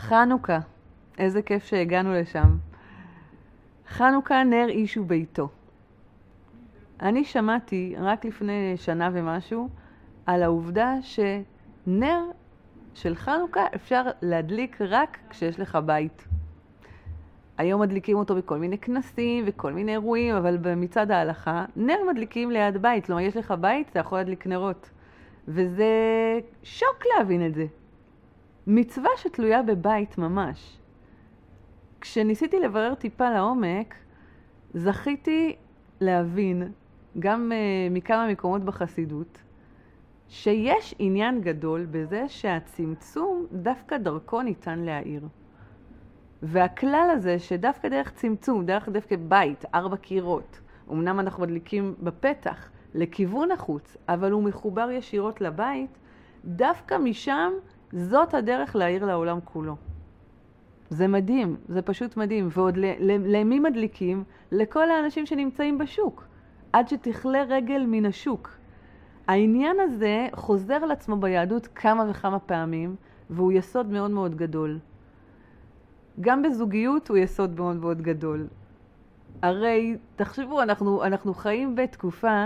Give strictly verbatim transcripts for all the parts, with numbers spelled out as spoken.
חנוכה, איזה כיף שהגענו לשם. חנוכה נר איש וביתו. אני שמעתי רק לפני שנה ומשהו על העובדה שנר של חנוכה אפשר להדליק רק כשיש לך בית. היום מדליקים אותו בכל מיני כנסים וכל מיני אירועים, אבל מצד ההלכה, נר מדליקים ליד בית. כלומר, יש לך בית, אתה יכול להדליק נרות. וזה שוק להבין את זה. מצווה שתלויה בבית ממש. כשניסיתי לברר טיפה לעומק, זכיתי להבין, גם uh, מכמה מקומות בחסידות, שיש עניין גדול בזה שהצמצום דווקא דרכו ניתן להעיר. והכלל הזה שדווקא דרך צמצום, דרך דווקא בית, ארבע קירות, אמנם אנחנו מדליקים בפתח לכיוון החוץ, אבל הוא מחובר ישירות לבית, דווקא משם זאת הדרך להעיר לעולם כולו. זה מדהים, זה פשוט מדהים. ועוד למי מדליקים? לכל האנשים שנמצאים בשוק, עד שתכלה רגל מן השוק. העניין הזה חוזר על עצמו ביהדות כמה וכמה פעמים, והוא יסוד מאוד מאוד גדול. גם בזוגיות הוא יסוד מאוד מאוד גדול. הרי, תחשבו, אנחנו, אנחנו חיים בתקופה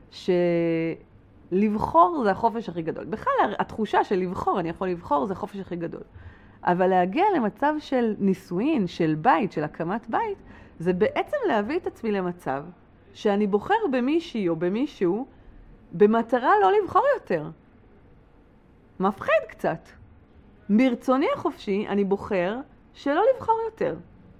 שלבחור זה החופש הכי גדול. בכלל, התחושה של לבחור, אני יכול לבחור, זה החופש הכי גדול. אבל להגיע למצב של נישואין, של בית, של הקמת בית, זה בעצם להביא את עצמי למצב שאני בוחר במישהי או במישהו במטרה לא לבחור יותר. מפחיד קצת. ברצוני החופשי אני בוחר שלא לבחור יותר.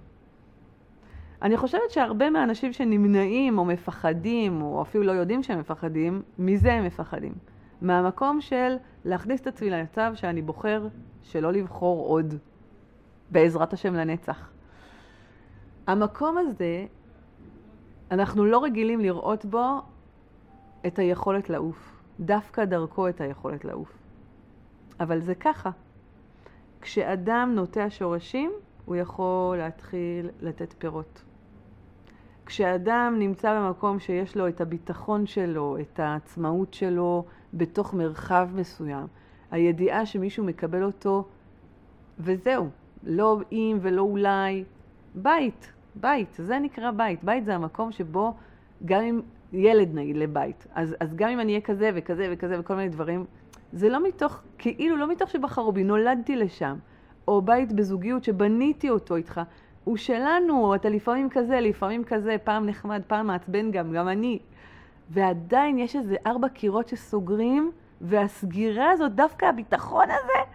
אני חושבת שהרבה מהאנשים שנמנעים או מפחדים, או אפילו לא יודעים שהם מפחדים, מזה הם מפחדים. מהמקום של להכניס את עצמי למצב שאני בוחר שלא לבחור עוד, בעזרת השם לנצח. המקום הזה, אנחנו לא רגילים לראות בו את היכולת לעוף, דווקא דרכו את היכולת לעוף. אבל זה ככה. כשאדם נוטע שורשים, הוא יכול להתחיל לתת פירות. כשאדם נמצא במקום שיש לו את הביטחון שלו, את העצמאות שלו בתוך מרחב מסוים, הידיעה שמישהו מקבל אותו, וזהו, לא אם ולא אולי, בית, בית, זה נקרא בית. בית זה המקום שבו גם אם ילד נגיד לבית, אז, אז גם אם אני אהיה כזה וכזה וכזה וכל מיני דברים, זה לא מתוך, כאילו לא מתוך שבחרו בי, נולדתי לשם, או בית בזוגיות שבניתי אותו איתך, הוא שלנו, אתה לפעמים כזה, לפעמים כזה, פעם נחמד, פעם מעצבן גם, גם אני. ועדיין יש איזה ארבע קירות שסוגרים, והסגירה הזאת, דווקא הביטחון הזה,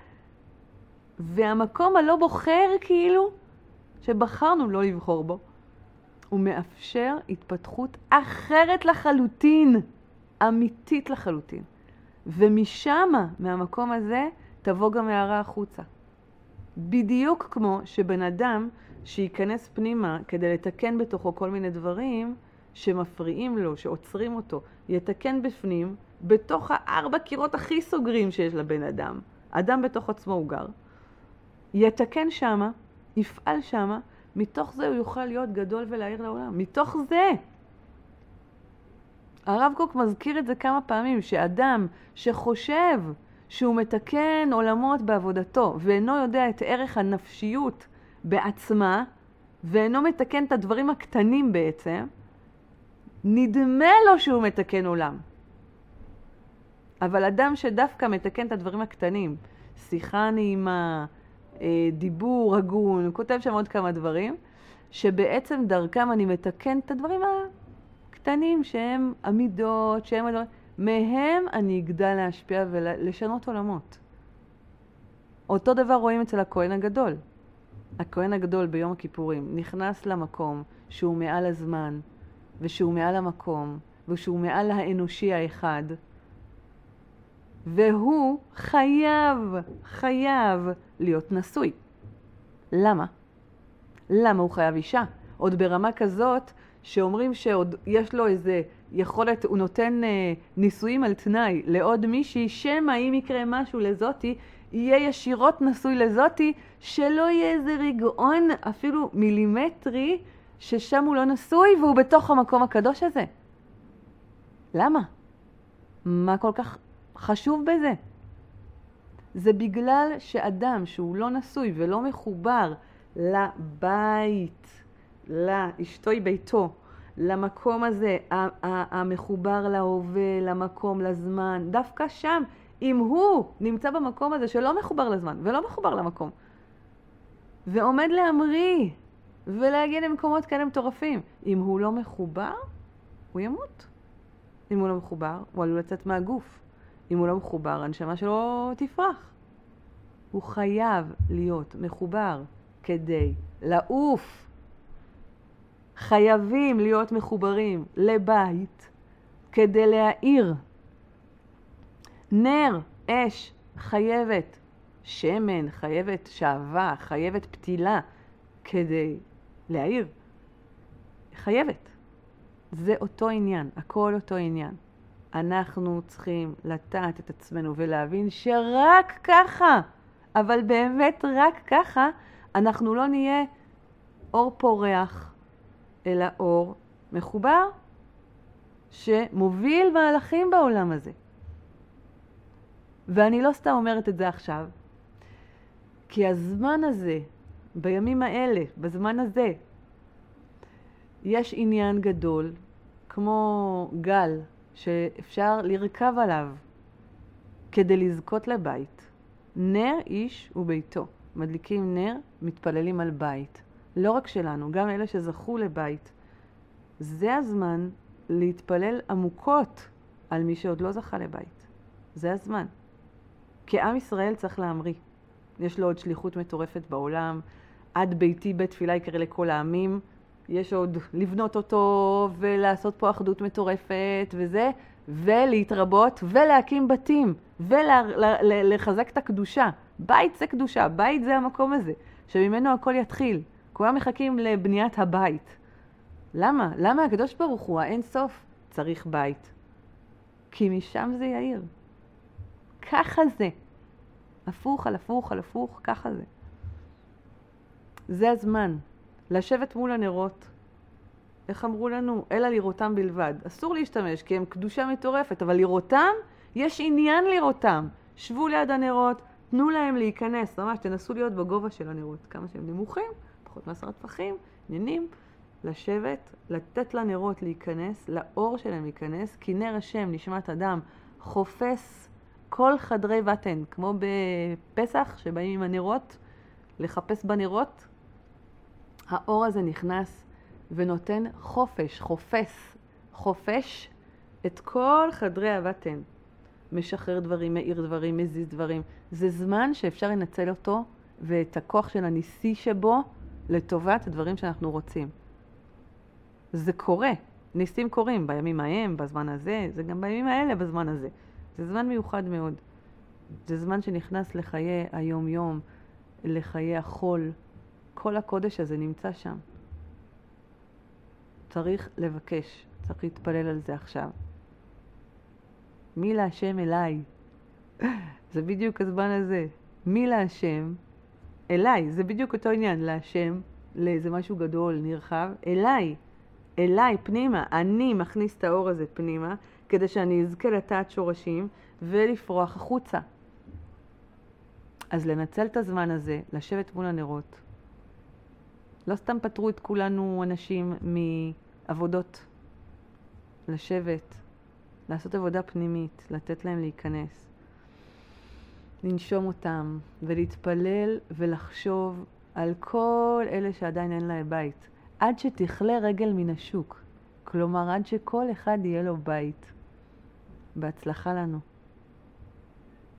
והמקום הלא בוחר כאילו, שבחרנו לא לבחור בו, הוא מאפשר התפתחות אחרת לחלוטין, אמיתית לחלוטין. ומשם, מהמקום הזה, תבוא גם הערה החוצה. בדיוק כמו שבן אדם שייכנס פנימה כדי לתקן בתוכו כל מיני דברים שמפריעים לו, שעוצרים אותו, יתקן בפנים, בתוך הארבע קירות הכי סוגרים שיש לבן אדם. אדם בתוך עצמו הוא גר. יתקן שמה, יפעל שמה, מתוך זה הוא יוכל להיות גדול ולהעיר לעולם. מתוך זה. הרב קוק מזכיר את זה כמה פעמים, שאדם שחושב שהוא מתקן עולמות בעבודתו, ואינו יודע את ערך הנפשיות בעצמה, ואינו מתקן את הדברים הקטנים בעצם, נדמה לו שהוא מתקן עולם. אבל אדם שדווקא מתקן את הדברים הקטנים, שיחה נעימה, דיבור הגון, הוא כותב שם עוד כמה דברים, שבעצם דרכם אני מתקן את הדברים הקטנים שהם עמידות, שהם הדברים, מהם אני אגדל להשפיע ולשנות עולמות. אותו דבר רואים אצל הכהן הגדול. הכהן הגדול ביום הכיפורים נכנס למקום שהוא מעל הזמן, ושהוא מעל המקום, ושהוא מעל האנושי האחד, והוא חייב, חייב להיות נשוי. למה? למה הוא חייב אישה? עוד ברמה כזאת שאומרים שעוד יש לו איזה יכולת, הוא נותן אה, נישואים על תנאי לעוד מישהי, שמה אם יקרה משהו לזאתי, יהיה ישירות נשוי לזאתי, שלא יהיה איזה רגעון אפילו מילימטרי, ששם הוא לא נשוי והוא בתוך המקום הקדוש הזה. למה? מה כל כך חשוב בזה? זה בגלל שאדם שהוא לא נשוי ולא מחובר לבית, לאשתוי ביתו, למקום הזה, המחובר להווה, למקום, לזמן, דווקא שם, אם הוא נמצא במקום הזה שלא מחובר לזמן ולא מחובר למקום, ועומד להמריא ולהגיע למקומות כאלה מטורפים, אם הוא לא מחובר, הוא ימות. אם הוא לא מחובר, הוא עלול לצאת מהגוף. אם הוא לא מחובר, הנשמה שלו תפרח. הוא חייב להיות מחובר כדי לעוף. חייבים להיות מחוברים לבית כדי להאיר. נר, אש, חייבת שמן, חייבת שעבה, חייבת פתילה כדי להאיר. חייבת. זה אותו עניין, הכל אותו עניין. אנחנו צריכים לטעת את עצמנו ולהבין שרק ככה, אבל באמת רק ככה, אנחנו לא נהיה אור פורח, אלא אור מחובר שמוביל מהלכים בעולם הזה. ואני לא סתם אומרת את זה עכשיו, כי הזמן הזה, בימים האלה, בזמן הזה, יש עניין גדול, כמו גל, שאפשר לרכב עליו כדי לזכות לבית. נר איש וביתו. מדליקים נר, מתפללים על בית. לא רק שלנו, גם אלה שזכו לבית. זה הזמן להתפלל עמוקות על מי שעוד לא זכה לבית. זה הזמן. כי עם ישראל צריך להמריא. יש לו עוד שליחות מטורפת בעולם. עד ביתי בית תפילה יקרא לכל העמים. יש עוד לבנות אותו ולעשות פה אחדות מטורפת וזה, ולהתרבות ולהקים בתים ולחזק את הקדושה. בית זה קדושה, בית זה המקום הזה, שממנו הכל יתחיל. כולם מחכים לבניית הבית. למה? למה הקדוש ברוך הוא, האין סוף, צריך בית? כי משם זה יאיר. ככה זה. הפוך על הפוך על הפוך, ככה זה. זה הזמן. לשבת מול הנרות, איך אמרו לנו? אלא לראותם בלבד. אסור להשתמש, כי הם קדושה מטורפת, אבל לראותם, יש עניין לראותם. שבו ליד הנרות, תנו להם להיכנס, ממש תנסו להיות בגובה של הנרות, כמה שהם נמוכים, פחות מעשרה טפחים, עניינים, לשבת, לתת לנרות להיכנס, לאור שלהם להיכנס, כי נר השם, נשמת אדם, חופש כל חדרי בטן, כמו בפסח, שבאים עם הנרות, לחפש בנרות, האור הזה נכנס ונותן חופש, חופש, חופש את כל חדרי הבטן. משחרר דברים, מאיר דברים, מזיז דברים. זה זמן שאפשר לנצל אותו ואת הכוח של הניסי שבו לטובת הדברים שאנחנו רוצים. זה קורה, ניסים קורים בימים ההם, בזמן הזה, זה גם בימים האלה בזמן הזה. זה זמן מיוחד מאוד. זה זמן שנכנס לחיי היום-יום, לחיי החול. כל הקודש הזה נמצא שם. צריך לבקש, צריך להתפלל על זה עכשיו. מי להשם אליי? זה בדיוק הזמן הזה. מי להשם אליי? זה בדיוק אותו עניין. להשם, לאיזה משהו גדול, נרחב. אליי, אליי, פנימה. אני מכניס את האור הזה פנימה, כדי שאני אזכה לטעת שורשים ולפרוח החוצה. אז לנצל את הזמן הזה, לשבת מול הנרות. לא סתם פטרו את כולנו אנשים מעבודות. לשבת, לעשות עבודה פנימית, לתת להם להיכנס. לנשום אותם ולהתפלל ולחשוב על כל אלה שעדיין אין להם בית. עד שתכלה רגל מן השוק. כלומר, עד שכל אחד יהיה לו בית. בהצלחה לנו.